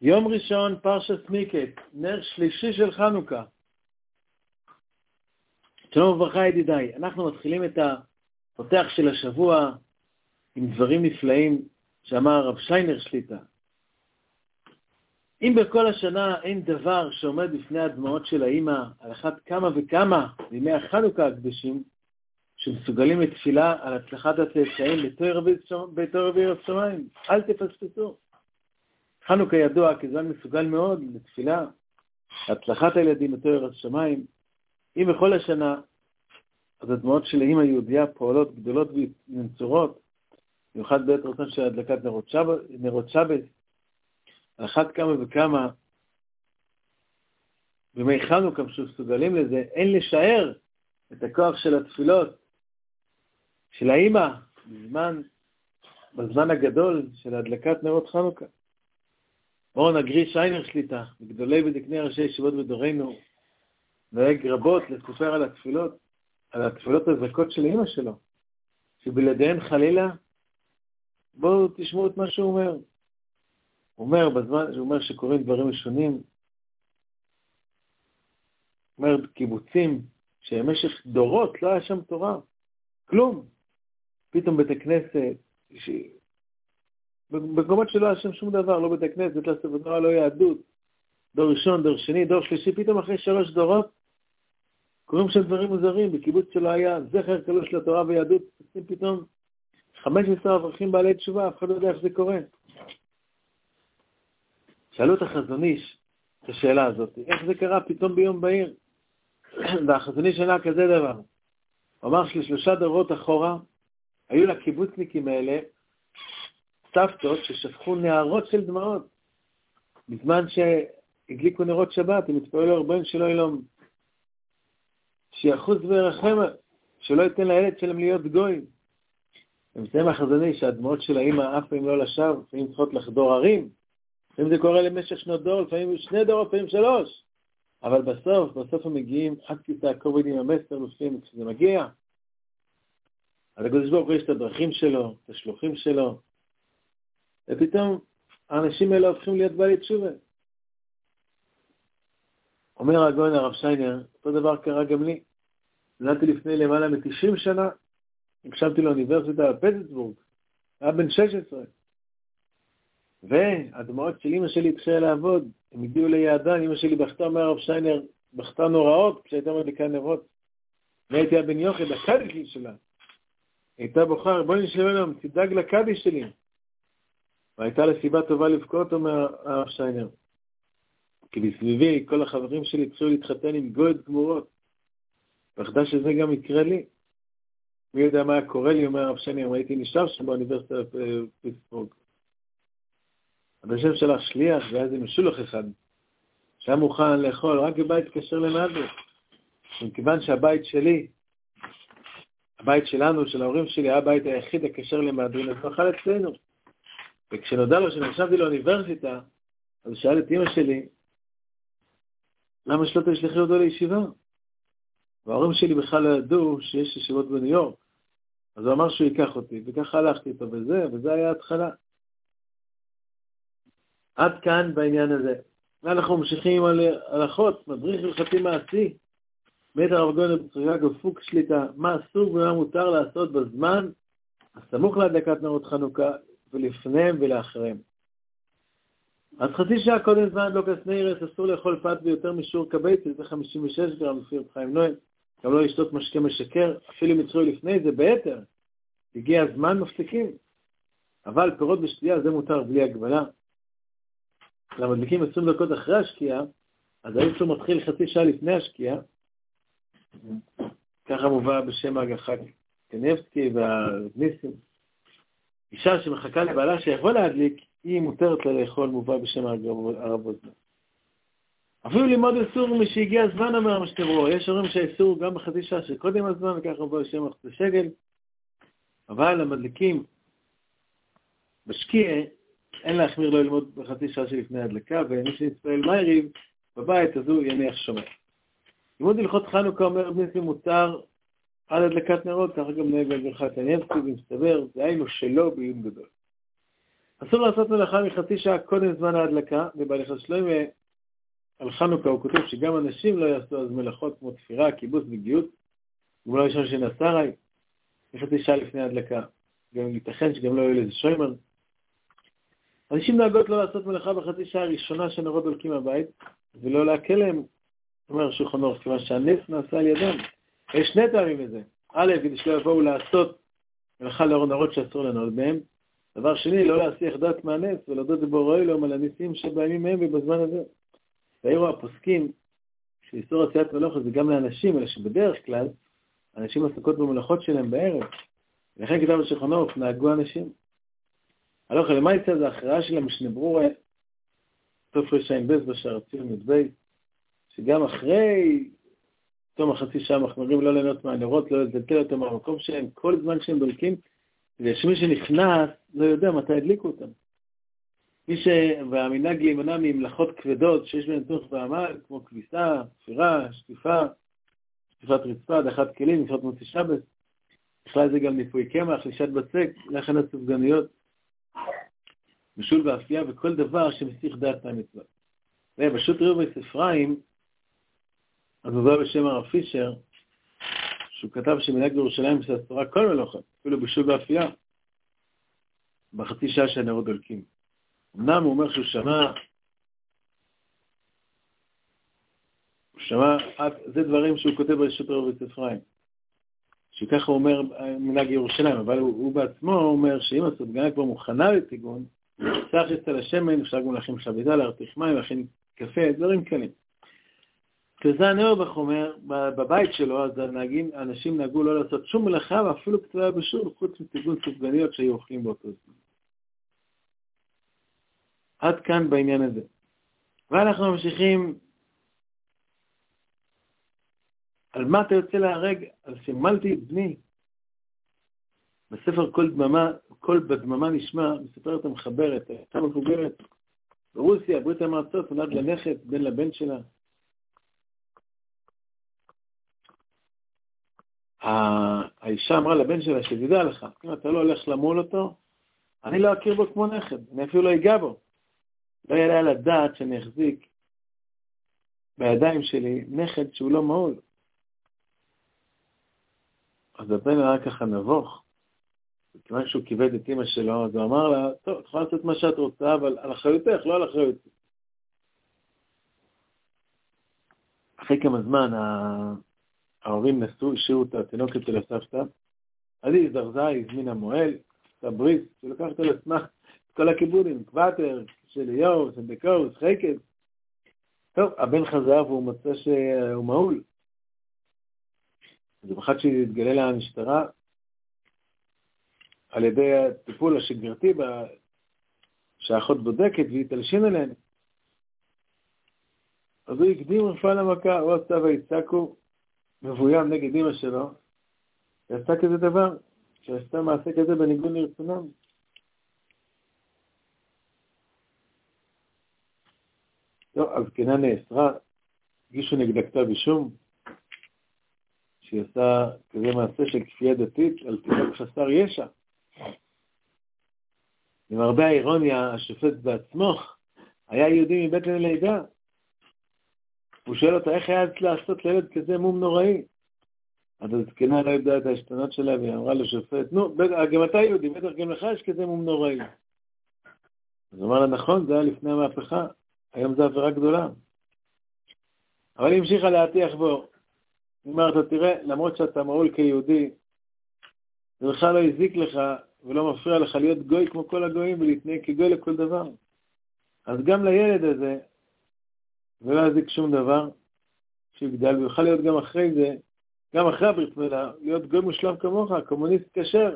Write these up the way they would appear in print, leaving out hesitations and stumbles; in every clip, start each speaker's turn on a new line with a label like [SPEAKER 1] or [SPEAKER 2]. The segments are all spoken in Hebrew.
[SPEAKER 1] יום ראשון, פרשת מקץ, נר שלישי של חנוכה. שלום וברכה ידידיי, אנחנו מתחילים את הפותח של השבוע עם דברים נפלאים שאמר הרב שיינר שליטה. אם בכל השנה אין דבר שעומד בפני הדמעות של האמא, על אחת כמה וכמה בימי החנוכה הקדושים, שמסוגלים לתפילה על הצלחת הצאצאים בתור רבי השמיים, אל תפספסו. חנוכה ידוע כזמן מסוגל מאוד לתפילה, הצלחת הילדים בתור השמיים. אם בכל השנה, אז הדמעות של האמא היהודיה פועלות גדולות ונצורות, במיוחד בעת רצון של הדלקת נרות שבת, על אחת כמה וכמה בימי חנוכה שמסוגלים לזה, אין לשער את הכוח של התפילות של האמא בזמן הגדול של הדלקת נרות חנוכה. אורן הגרי שיינר שליטה, מגדולי ודקני ראשי ישיבות בדורנו, נוהג רבות לספר על התפילות הזכות של אמא שלו, שבלעדיהן חלילה, בואו תשמעו את מה שהוא אומר. הוא אומר שקוראים דברים ראשונים, הוא אומר קיבוצים, שבמשך דורות לא היה שם תורה, כלום. פתאום בית הכנסת, במקומות שלא היה שם שום דבר, לא בית הכנסת, לא ספר תורה, לא יהדות, דור ראשון, דור שני, דור שלישי, פתאום אחרי 3 דורות, קוראים שם דברים מוזרים, בקיבוץ שלא היה זכר קלוש לתורה ויהדות, פתאום 15 אברכים בעלי תשובה, אף אחד לא יודע איך זה קורה. שאלו את החזון איש את השאלה הזאת, איך זה קרה פתאום ביום בהיר? והחזון איש ענה כזה דבר. הוא אמר ש3 דורות אחורה, היו לקיבוצניקים האלה סבתות ששפכו נערות של דמעות. בזמן שהדליקו נרות שבת, הם התפעלו הרבה שלא ילום. שיחוס וירחם, שלא ייתן לילד שלהם להיות גוי. ומסיים החזון איש שהדמעות של האמא אף פעמים לא לשווא, לפעמים צריכות לחדור ערים. לפעמים זה קורה למשך שנות דור, לפעמים 2 דורות, לפעמים 3. אבל בסוף הם מגיעים עד כיסא הכובד עם המסר, לפעמים כשזה מגיע. אז הקדוש ברוך הוא יש את הדרכים שלו, את השלוחים שלו, ופתאום האנשים האלה הופכים להיות בעלי תשובה. אומר הגאון הרב שיינר, אותו דבר קרה גם לי. נולדתי לפני למעלה מ-90 שנה, הקשבתי לאוניברסיטה בפטסבורג, היה בן 16. והדמעות של אמא שלי התחילה לעבוד, הם הגיעו ליעדן, אמא שלי בכתה, אומר הרב שיינר, בכתה נוראות כשהייתה מדליקה נרות. והייתי הבן יוחד, הקדיש שלה. הייתה בוחר, בואי נשב אליהם, תדאג לקדיש שלי. והייתה לה סיבה טובה לבכות, אומר הרב שיינר. כי בסביבי, כל החברים שלי התחילו להתחתן עם גויד גמורות. ואחדה שזה גם יקרה לי. מי יודע מה היה קורה לי, אומר הרב שיינר, הייתי נשאר שם באוניברסיטה בפיטסבורג. השם שלך שליח, והיה זה משולח אחד, שהיה מוכן לאכול, רק בבית קשר למעדות. מכיוון שהבית שלי, הבית שלנו, של ההורים שלי, היה הבית היחיד הקשר למעדות, אז הוא אכל אצלנו. וכשנודע לו שנרשמתי לאוניברסיטה, אז שאל את אמא שלי, למה שלא תשלחי אותו לישיבה? וההורים שלי בכלל לא ידעו שיש ישיבות בניו יורק. אז הוא אמר שהוא ייקח אותי, וככה הלכתי איתו, וזה היה ההתחלה. עד כאן בעניין הזה. ואנחנו ממשיכים על הלכות, מדריך הלכתי מעשי, מאת הרב גאון בצריגה גפוק שליטה, מה אסור ומה מותר לעשות בזמן הסמוך להדלקת נרות חנוכה, ולפניהם ולאחריהם. אז חצי שעה קודם זמן הדלקת נרות, אסור לאכול פת ביותר משיעור כביצה, זה 56 גרם לפי רב חיים נוהל, גם לא לשתות משקה משקר, אפילו אם יצאו לפני זה ביתר, הגיע הזמן מפסיקים. אבל פירות בשתייה זה מותר בלי הגבלה. למדליקים 20 דקות אחרי השקיעה, אז האיסור מתחיל חצי שעה לפני השקיעה, ככה מובא בשם ההגחה קניבסקי והניסים. אישה שמחכה לבעלה שיבוא להדליק, היא מותרת לה לאכול, מובא בשם הרב אוזנר. אפילו לימוד איסור משהגיע הזמן, אומר המשתברו, יש אומרים שהאיסור גם בחצי שעה שקודם הזמן, וככה מובא בשם אחת שגל, אבל המדליקים בשקיעה, אין להחמיר לא ללמוד בחצי שעה שלפני ההדלקה, ומי שנצפעל מייריב בבית, אז הוא יניח שומע. לימוד הלכות חנוכה אומר ניסים מותר עד הדלקת נרות, ככה גם נהג הגרחת הניבסקי ומסתבר, זה היינו שלו בעיון גדול. אסור לעשות מלאכה מחצי שעה קודם זמן ההדלקה, ובהליכות שלום על חנוכה הוא כותב שגם אנשים לא יעשו אז מלאכות כמו תפירה, קיבוץ וגיוט, הוא לא ראשון שנעשה הרי, מחצי שעה לפני ההדלקה. גם ייתכן שגם לא יהיה לזה שוימר. אנשים נהגות לא לעשות מלאכה בחצי שעה הראשונה שנרות דולקים הבית, ולא להקל להם, אומר שולחן אורך, כיוון שהנס נעשה על ידם. יש שני טעמים לזה. א', כדי שלא יבואו לעשות מלאכה לאור נרות שאסור לנעול בהם. דבר שני, לא להסיח דעת מהנס, ולהודות לבורא אלוהים על הניסים שבימים מהם ובזמן הזה. והעירו הפוסקים, שאיסור עשיית מלאכה זה גם לאנשים, אלא שבדרך כלל, אנשים עסקות במלאכות שלהם בערב. ולכן כתב בשולחן אורך, נהגו אנשים. הלוך למה יצא זה ההכרעה של המשנה ברורה, תוף רשעים בס בשער ציון י"ב, שגם אחרי תום החצי שעה מחמירים לא ליהנות מהנרות, לא לזלזל אותם מהמקום שלהם, כל זמן שהם דולקים, ושמי שנכנס לא יודע מתי הדליקו אותם. והמנהג להימנע ממלאכות כבדות שיש בהן צורך בעמל, כמו כביסה, תפירה, שטיפת רצפה, הדחת כלים, נפילת מוצאי שבת, בכלל זה גם ניפוי קמח, לישת בצק, להכנת סופגניות, משול ואפייה וכל דבר שמסיח דעת מהמצווה. ובשו"ת ריבויס אפרים, אז הוא בא בשם הרב פישר, שהוא כתב שמנהג בירושלים שאסורה כל מלאכות, אפילו בשול ואפייה, בחצי שעה שהנרות דולקים. אמנם הוא אומר שהוא שמע, זה דברים שהוא כותב בשו"ת ריבויס אפרים, שככה הוא אומר מנהג ירושלים, אבל הוא בעצמו אומר שאם הסופגניה כבר מוכנה לטיגון, צריך אצל השמן, אפשר גם להכין חביתה, להרתיח מים, להכין קפה, דברים כאלה. כזה הנאורבך אומר, בבית שלו, אז האנשים נהגו לא לעשות שום מלאכה, ואפילו קצרה בשול, חוץ מטיגון סופגניות שהיו אוכלים באותו זמן. עד כאן בעניין הזה. ואנחנו ממשיכים, על מה אתה יוצא להרג? על שמלתי את בני. בספר כל בדממה נשמע, מספרת המחברת, הייתה מבוגרת, ברוסיה, ברית המועצות, נולד לנכד, בן לבן שלה. האישה אמרה לבן שלה, שתדע לך, אם אתה לא הולך למול אותו, אני לא אכיר בו כמו נכד, אני אפילו לא אגע בו. לא יעלה על הדעת שאני אחזיק בידיים שלי נכד שהוא לא מעול. אז הבן היה ככה נבוך. כיוון שהוא כיבד את אמא שלו, אז הוא אמר לה, טוב, את יכולה לעשות מה שאת רוצה, אבל על אחריותך, לא על אחריותי. אחרי כמה זמן, ההורים נסעו, השאירו את התינוקת של הסבתא, אז היא הזדרזה, הזמינה מועל, את הבריס, שלקחת על עצמה את כל הכיבודים, קוואטר, של איור, סנדקאוס, חייקת. טוב, הבן חזר והוא מצא שהוא מעול. אז בחד שהתגלה לה המשטרה, על ידי הטיפול השגרתי שהאחות בודקת והיא תלשין עליהן. אז הוא הקדים רפואה למכה, הוא עשה ויצעקו מבוים נגד אמא שלו, ועשה כזה דבר, שעשתה מעשה כזה בניגוד לרצונם. טוב, הזקנה נאסרה, הגישו נגדה כתב אישום, שהיא עשה כזה מעשה של כפייה דתית על תינוק חסר ישע. עם הרבה האירוניה, השופט בעצמו היה יהודי מבית לידה. הוא שואל אותה, איך היה לעשות לילד כזה מום נוראי? אז הזקנה לא ידעה את ההשתנות שלה, והיא אמרה לשופט, נו, גם אתה יהודי, בטח גם לך יש כזה מום נוראי. אז הוא אמר לה, נכון, זה היה לפני המהפכה, היום זו עבירה גדולה. אבל היא המשיכה להטיח בו. היא אומרת, תראה, למרות שאתה מעול כיהודי, זה בכלל לא הזיק לך, ולא מפריע לך להיות גוי כמו כל הגויים, ולהתנהג כגוי לכל דבר. אז גם לילד הזה, ולא יזיק שום דבר, שיגדל, ויוכל להיות גם אחרי זה, גם אחרי הברית מילה, להיות גוי מושלם כמוך, קומוניסט כשר.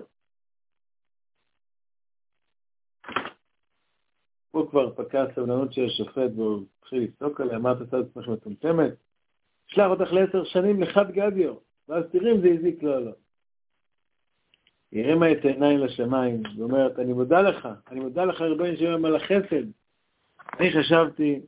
[SPEAKER 1] פה כבר פקע הסבלנות של השופט, והוא התחיל לצעוק עליה, מה אתה עושה את עצמך מטומטמת? שלח אותך ל10 שנים לחד גדיו, ואז תראי אם זה הזיק לו או לא. היא הרימה את העיניים לשמיים, ואומרת, אני מודה לך רבני שם על החסד. אני חשבתי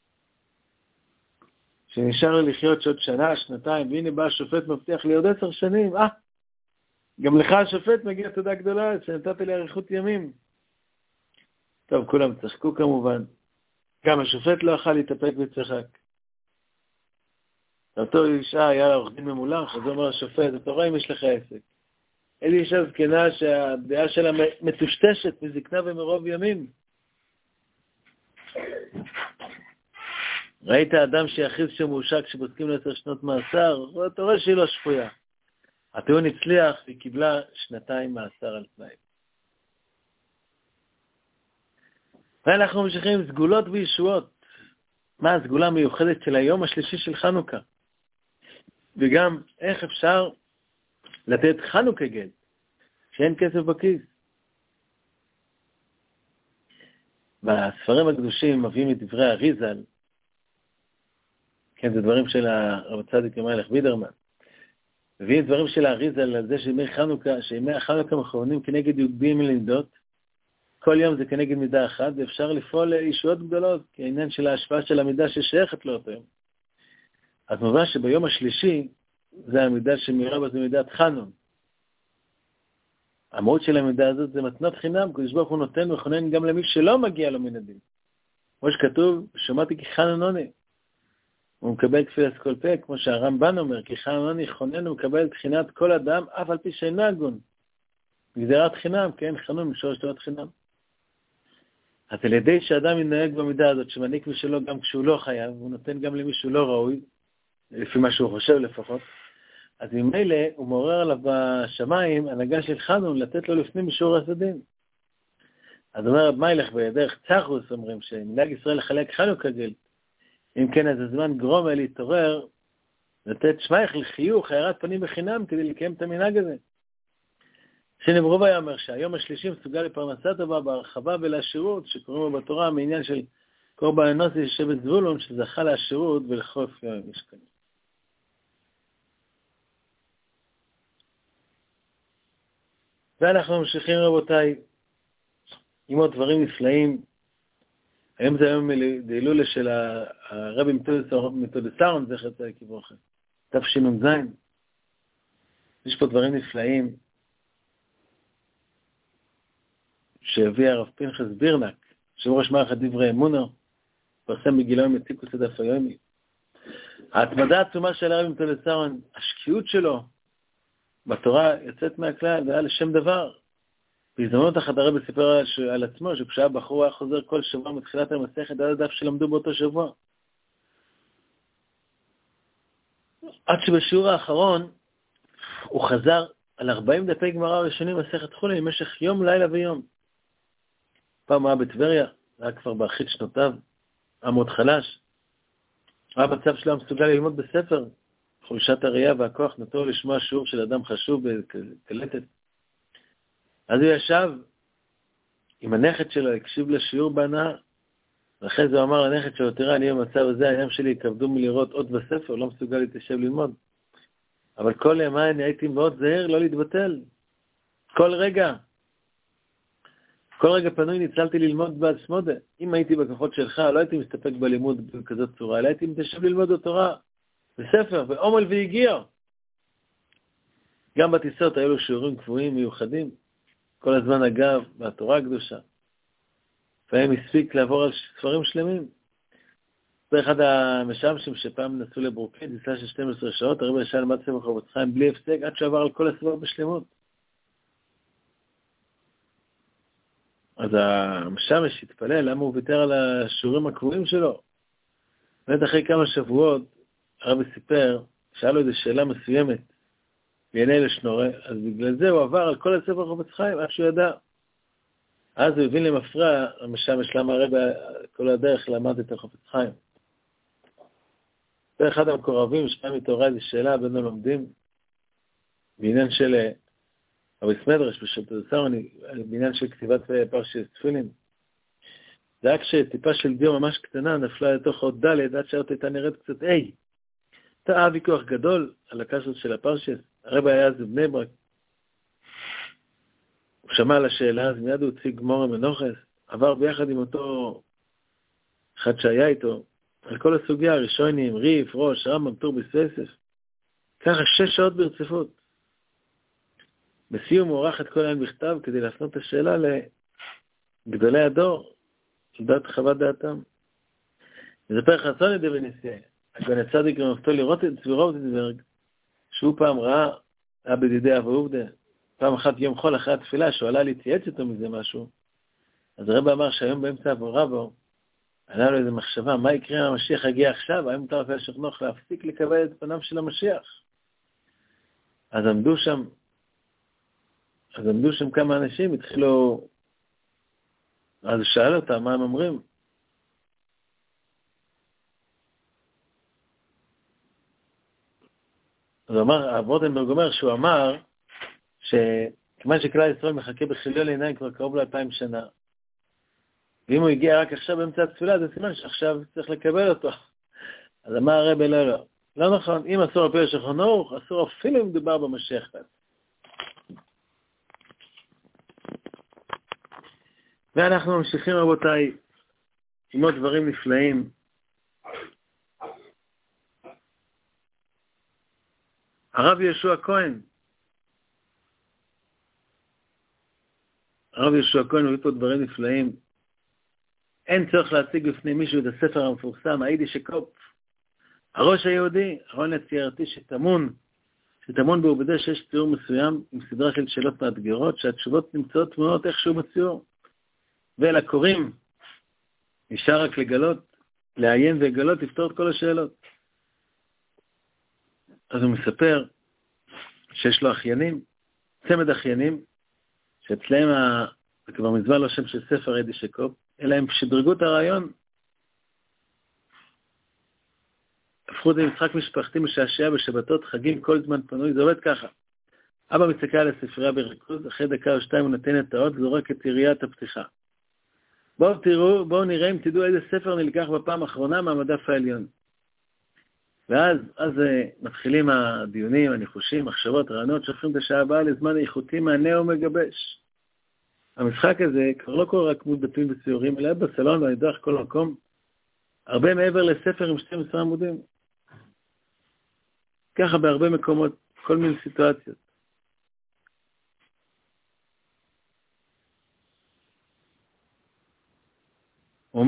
[SPEAKER 1] שנשאר לי לחיות שעוד שנה, שנתיים, והנה בא השופט מבטיח לי עוד 10 שנים, גם לך השופט מגיע תודה גדולה, שנתת לי אריכות ימים. טוב, כולם צחקו כמובן. גם השופט לא יכל להתאפק וצחק. אותו אישה היה לה עורך דין ממולח, אז הוא אומר לשופט, אתה רואה אם יש לך עסק. אלי אישה זקנה שהדעה שלה מטושטשת מזקנה ומרוב ימים. ראית אדם שיחיד שמאושר כשבודקים לו 10 שנות מאסר, אתה רואה שהיא לא שפויה. הטיעון הצליח והיא קיבלה 2 מאסר על תנאי. ואנחנו ממשיכים עם סגולות וישועות. מה הסגולה המיוחדת של היום השלישי של חנוכה? וגם איך אפשר לתת חנוכה גט, שאין כסף בכיס. בספרים הקדושים מביאים את דברי אריזל, כן, זה דברים של הרב צדיק המלך בידרמן, מביאים דברים של האריזל על זה שימי החנוכה מכוונים כנגד י"ג לידות, כל יום זה כנגד מידה אחת, ואפשר לפעול לישועות גדולות, כעניין של ההשפעה של המידה ששייכת לאותו יום. אז מובן שביום השלישי, זה המידה שמירה בה, זה מידת חנון. המהות של המידה הזאת זה מתנות חינם, קדוש ברוך הוא נותן וחונן גם למי שלא מגיע לו מן הדין. כמו שכתוב, שמעתי כי חנון עוני. הוא מקבל תפילת כל פה, כמו שהרמב"ן אומר, כי חנון עוני חונן ומקבל תחינת כל אדם, אף על פי שאינו הגון. גזירת חינם, כן, חנון משורש תורת חינם. אז על ידי שאדם ינהג במידה הזאת, שמעניק משלו גם כשהוא לא חייב, הוא נותן גם למי שהוא לא ראוי, לפי מה שהוא חושב לפחות, אז ממילא הוא מעורר עליו בשמיים הנהגה של חנון לתת לו לפנים משורת הדין. אז אומר רב מיילך בדרך צחוס אומרים שמנהג ישראל לחלק חנוכה גט, אם כן אז הזמן גרום להתעורר, לתת שמייך לחיוך, הארת פנים בחינם כדי לקיים את המנהג הזה. שנברוב היה אומר שהיום השלישי מסוגל לפרנסה טובה בהרחבה ולעשירות שקוראים לו בתורה מעניין של קורבן הנוסי שבט זבולון שזכה לעשירות ולחוף יום משכנים. ואנחנו ממשיכים רבותיי עם עוד דברים נפלאים. היום זה היום להילולה של הרבי מתודסרון זכר צדיק לברכה, תשנ"ז. יש פה דברים נפלאים שהביא הרב פנחס בירנק, שהוא ראש מערכת דברי אמונו, פרסם בגילו מציקוס הדף היומי. ההתמדה העצומה של הרבי מתודסרון, השקיעות שלו בתורה יוצאת מהכלל, והיה לשם דבר. בהזדמנות אחת הרבי סיפר על עצמו, שכשהיה בחור היה חוזר כל שבוע מתחילת המסכת עד הדף שלמדו באותו שבוע. עד שבשיעור האחרון הוא חזר על 40 דפי גמרא ראשונים מסכת חולין במשך יום, לילה ויום. פעם היה בטבריה, היה כבר באחרית שנותיו, היה מאוד חלש. היה בצו שלו מסוגל ללמוד בספר, חולשת הראייה והכוח נתנו לשמוע שיעור של אדם חשוב בקלטת. אז הוא ישב עם הנכד שלו, הקשיב לשיעור בהנאה, ואחרי זה הוא אמר לנכד שלו, תראה, אני במצב הזה, העיניים שלי יקבדו מלראות עוד בספר, לא מסוגל להתיישב ללמוד. אבל כל ימי אני הייתי מאוד זהיר לא להתבטל. כל רגע פנוי ניצלתי ללמוד בעצמודה. אם הייתי בכוחות שלך, לא הייתי מסתפק בלימוד בכזאת צורה, אלא הייתי מתיישב ללמוד בתורה, בספר, בעומל והגיע. גם בטיסות היו לו שיעורים קבועים מיוחדים, כל הזמן אגב, מהתורה הקדושה. והם הספיק לעבור על ספרים שלמים. זה אחד המשמשים שפעם נסעו לברוקית, ניסה של 12 שעות, הרב ישב למד ספר חפץ חיים בלי הפסק, עד שעבר על כל הספר בשלמות. אז המשמש התפלל, למה הוא ויתר על השיעורים הקבועים שלו? באמת אחרי כמה שבועות, הרב סיפר, שאל לו איזו שאלה מסוימת, בעיני לשנורה, אז בגלל זה הוא עבר על כל הספר חפץ חיים, עד שהוא ידע. אז הוא הבין למפרע, המשמש למה הרב כל הדרך למד את החפץ חיים. ואחד המקורבים שפעם התעוררה איזו שאלה בין הלומדים, בעניין של רבי סמדרש ושתודסרון, בעניין של כתיבת פרשת תפילין. זה היה כשטיפה של דיו ממש קטנה נפלה לתוך עוד ד' עד שעות הייתה נראית קצת אי. היה ויכוח גדול על הקשת של הפרשת. הרב היה אז בבני ברק. הוא שמע על השאלה, אז מיד הוא הציג גמור מנוחס, עבר ביחד עם אותו אחד שהיה איתו, על כל הסוגיה, ראשונים, ריף, ראש, רמב"ם, טור בספסף. ככה 6 שעות ברציפות. בסיום הוא ערך את כל העין בכתב כדי להפנות את השאלה לגדולי הדור, לדעת חוות דעתם. מספר חסון ידי בנסיעה, הגון הצדיק רמפתו לראות את צבירו ותדברג, שהוא פעם היה בדידי אבו עובדה, פעם אחת יום חול אחרי התפילה, שהוא עלה להתייעץ איתו מזה משהו, אז הרב אמר שהיום באמצע עבורה בו, עלה לו איזו מחשבה, מה יקרה אם המשיח יגיע עכשיו? האם מותר לפי השכנוך להפסיק לקבל את פניו של המשיח? אז עמדו שם כמה אנשים, התחילו, אז שאל אותם מה הם אומרים. אז רוטנברג אומר שהוא אמר שכמה שכלל ישראל מחכה בכיליון עיניים כבר קרוב ל2000 שנה. ואם הוא הגיע רק עכשיו באמצע התפילה, זה סימן שעכשיו צריך לקבל אותו. אז אמר הרב, לא נכון, אם אסור על פי השולחן ערוך, אסור אפילו אם מדובר במשיח. ואנחנו ממשיכים רבותיי עם עוד דברים נפלאים. הרב יהושע כהן מביא פה דברים נפלאים. אין צורך להציג בפני מישהו את הספר המפורסם, היידיש קופ, הראש היהודי, הרעיון הציורתי שטמון בעובדה שיש ציור מסוים עם סדרה של שאלות מאתגרות, שהתשובות נמצאות תמונות איכשהו בציור. ולקוראים נשאר רק לעיין ולגלות, לפתור את כל השאלות. אז הוא מספר שיש לו צמד אחיינים, שאצלהם, זה כבר מזמן לא שם של ספר היידיש קופ, אלא הם שדרגו את הרעיון, הפכו את זה משחק משפחתי משעשע בשבתות, חגים, כל זמן פנוי, זה עובד ככה. אבא מסתכל על הספרייה בריכוז, אחרי דקה או שתיים הוא נותן את האות, זורק את יריית הפתיחה. בואו נראה אם תדעו איזה ספר נלקח בפעם האחרונה מהמדף העליון. ואז מתחילים הדיונים, הניחושים, מחשבות, רעיונות, שופכים את השעה הבאה לזמן איכותי מענה ומגבש. המשחק הזה כבר לא קורה רק מול דפים וציורים, אלא בסלון והנידוח כל מקום, הרבה מעבר לספר עם 12 עמודים. ככה בהרבה מקומות, כל מיני סיטואציות. הוא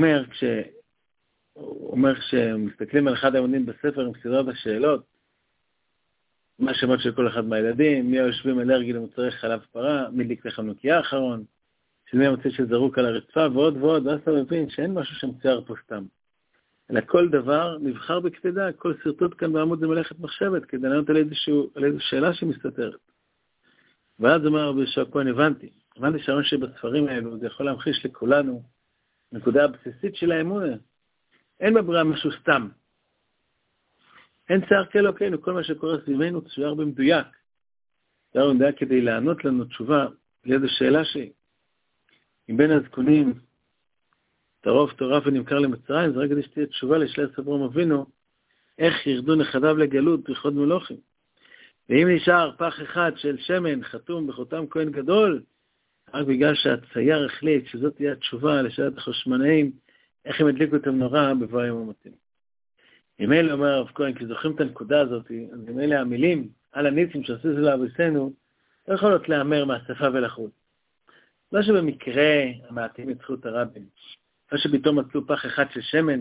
[SPEAKER 1] אומר כשמסתכלים על אחד העמודים בספר עם סדרת השאלות, מה השמות של כל אחד מהילדים, מי היושבים אלרגי למוצרי חלב פרה, מי דליק לחנוכיה האחרון, של מי המוצא שזרוק על הרצפה ועוד ועוד, ואז אתה מבין שאין משהו שמצויר פה סתם. אלא כל דבר נבחר בקפידה, כל סרטוט כאן בעמוד זה מלאכת מחשבת, כדי לענות על איזו שאלה שמסתתרת. ואז אומר רבי יהושע כהן, הבנתי שהרעיון שבספרים האלו, זה יכול להמחיש לכולנו, נקודה הבסיסית של האמונה. אין בבריאה משהו סתם. אין צער כאלוקינו, כל מה שקורה סביבנו צויר במדויק. צויר במדויק כדי לענות לנו תשובה ליד השאלה שהיא. אם בין הזקונים, טרוף תורה ונמכר למצרים, זה רק כדי שתהיה תשובה לשאלת אברהם אבינו, איך ירדו נכדיו לגלות בכבוד מלוכים. ואם נשאר פח אחד של שמן חתום בחותם כהן גדול, רק בגלל שהצייר החליט שזאת תהיה התשובה לשאלת החשמונאים, איך הם הדליקו את המנורה בבוא היום המתאים. אם אלה אומר הרב כהן, כי זוכרים את הנקודה הזאת, אז אם אלה המילים על הניסים שעשו זה לאבוסינו, לא יכולות לאמר מהשפה ולחוץ. לא שבמקרה המעטים יצחו את הרבים, לא שפתאום מצאו פח אחד של שמן,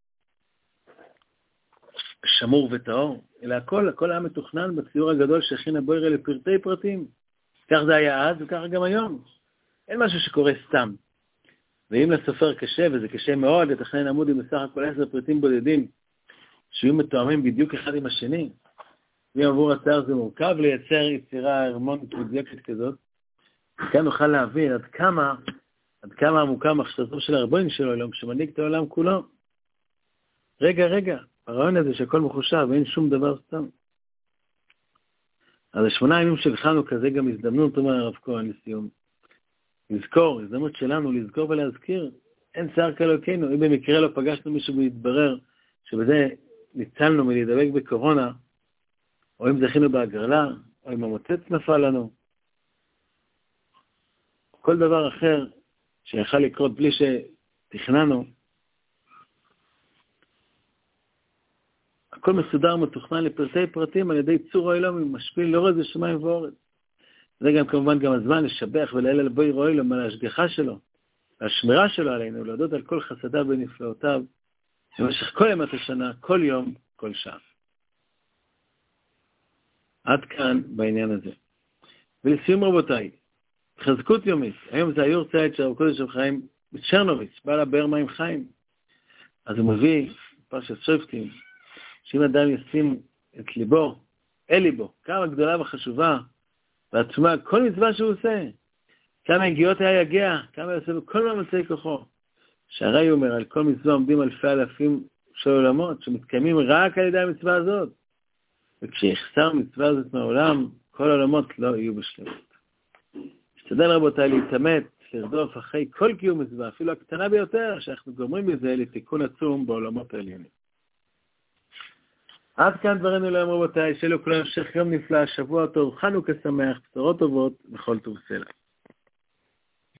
[SPEAKER 1] שמור וטהור, אלא הכל היה מתוכנן בציור הגדול שהכין הבוירה לפרטי פרטים. כך זה היה אז וכך גם היום. אין משהו שקורה סתם. ואם לסופר קשה, וזה קשה מאוד, לתכנן עמוד עם בסך הכל 10 פרטים בודדים, שיהיו מתואמים בדיוק אחד עם השני, ואם עבור הצייר זה מורכב לייצר יצירה הרמונית מדויקת כזאת, כאן נוכל להבין עד כמה עמוקה מחשבתו של הרבון של העולם, שמנהיג את העולם כולו. רגע, הרעיון הזה שהכל מחושב, ואין שום דבר סתם. אז 8 ימים של חנוכה, זה גם הזדמנות, אומר הרב כהן לסיום. לזכור, הזדמנות שלנו לזכור ולהזכיר, אין צער כאלוקינו. אם במקרה לא פגשנו מישהו והתברר שבזה ניצלנו מלהידבק בקורונה, או אם זכינו בהגרלה, או אם המוצץ נפל לנו, כל דבר אחר שיכל לקרות בלי שתכננו, הכל מסודר מתוכנן לפרטי פרטים על ידי צור האלוהים, משפיל לאורץ ושמיים ואורץ. זה גם כמובן גם הזמן לשבח ולהלל בוי רואי לו על ההשגחה שלו, והשמירה שלו עלינו, להודות על כל חסדיו ונפלאותיו, במשך כל ימות השנה, כל יום, כל שעה. עד כאן בעניין הזה. ולסיום רבותיי, חזקות יומית, היום זה היור צייד של הרב קודש של חיים צ'רנוביץ, בא לבאר מים חיים. אז הוא מביא, פרשת שופטים, שאם אדם ישים את ליבו, אל ליבו, כמה גדולה וחשובה, ועצומה, כל מצווה שהוא עושה, כמה הגיעות היה יגיע, כמה יעשה בכל מאמצי כוחו. שהרי הוא אומר, על כל מצווה עומדים אלפי אלפים של עולמות, שמתקיימים רק על ידי המצווה הזאת. וכשיחסר המצווה הזאת מהעולם, כל העולמות לא יהיו בשלמות. השתדל רבותיי להתאמץ, לרדוף אחרי כל קיום מצווה, אפילו הקטנה ביותר, שאנחנו גומרים בזה לתיקון עצום בעולמות העליונים. עד כאן דברנו להיום רבותיי, שיהיה לכולם המשך יום נפלא, שבוע טוב, חנוכה שמח, בשורות טובות וכל טוב סלע.